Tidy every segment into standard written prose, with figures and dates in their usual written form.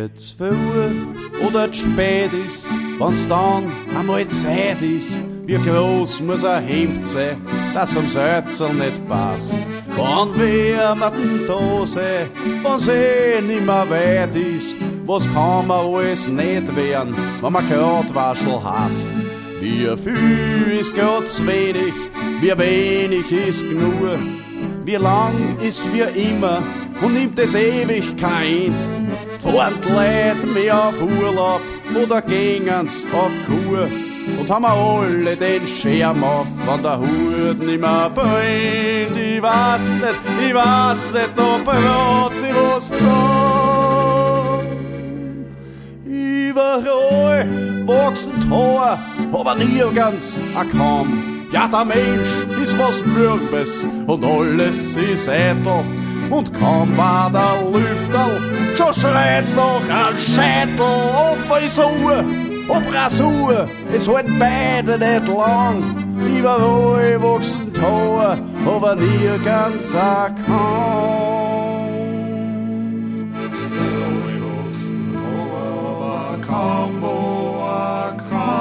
Wie zu viel oder zu spät ist, wenn's dann einmal Zeit ist. Wie groß muss ein Hemd sein, das am Sätzel nicht passt. Wann wär mit dem Dose, wenn's nimmer weit ist. Was kann man alles nicht werden, wenn man grad Waschel hasst? Wie viel ist grad zu wenig, wie wenig ist genug. Wie lang ist für immer und nimmt es ewig kein End. Fahren die Leute mehr auf Urlaub oder gingen's auf Kur und haben alle den Schirm auf, wenn der Hut nimmer brennt. Ich weiß nicht, ob hat sie was zu sagen. Überall wachsen Haar, aber nirgends ein Kamm. Ja, der Mensch ist was Mürbes und alles ist eitel. Und kaum war der Lüfterl, schon schreit's noch an Scheitel. Ob Frisur, ob Rasur, es halten beide nicht lang. Überall wachsen Tor, aber nirgends ein Kamm. Überall wachsen Tor, aber kaum ein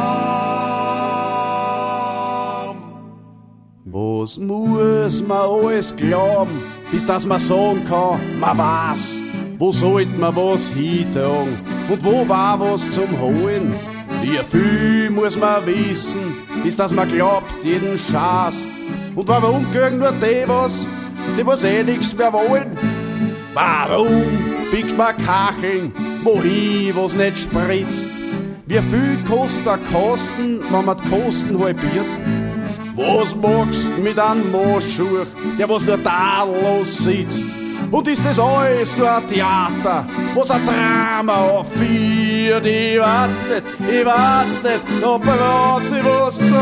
Kamm. Was muss man alles glauben, bis dass man sagen kann, man weiß, wo sollte man was hintragen und wo war was zum Holen. Wie viel muss man wissen, bis dass man glaubt jeden Schaß. Und warum kriegen nur die was nix mehr wollen? Warum biegst man Kacheln, wohin was nicht spritzt? Wie viel kostet der Kosten, wenn man die Kosten halbiert? Was magst mit einem Moschur, der was nur tadellos sitzt? Und ist das alles nur ein Theater, was ein Drama aufführt? Ich weiß nicht, ob hat sie was zu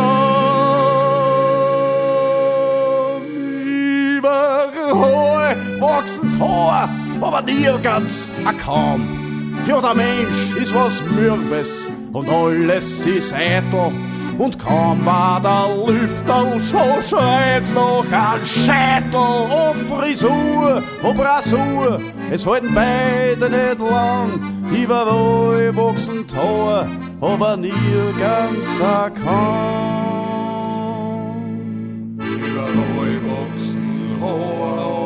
sagen. Überall wachsen Haar, aber nirgends ein Kamm. Ja, der Mensch ist was Mürbes und alles ist eitel. Und kaum war der Lüfterl, schon schreit's noch an Scheitel. Ob Frisur, ob Rasur, es halten beide nicht lang. Überall wachsen Tor, aber nirgends ein Kamm. Überall wachsen Haar,